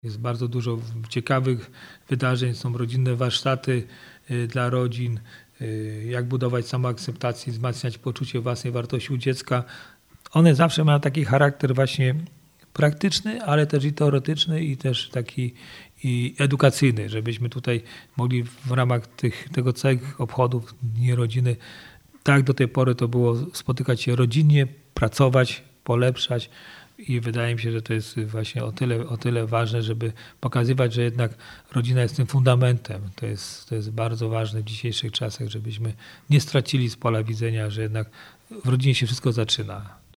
Jest bardzo dużo ciekawych wydarzeń, są rodzinne warsztaty dla rodzin, jak budować samoakceptację, wzmacniać poczucie własnej wartości u dziecka. One zawsze mają taki charakter właśnie praktyczny, ale też i teoretyczny i też taki i edukacyjny, żebyśmy tutaj mogli w ramach tego całych obchodów Dni Rodziny, tak do tej pory to było spotykać się rodzinnie, pracować, polepszać i wydaje mi się, że to jest właśnie o tyle ważne, żeby pokazywać, że jednak rodzina jest tym fundamentem. To jest bardzo ważne w dzisiejszych czasach, żebyśmy nie stracili z pola widzenia, że jednak w rodzinie się wszystko zaczyna.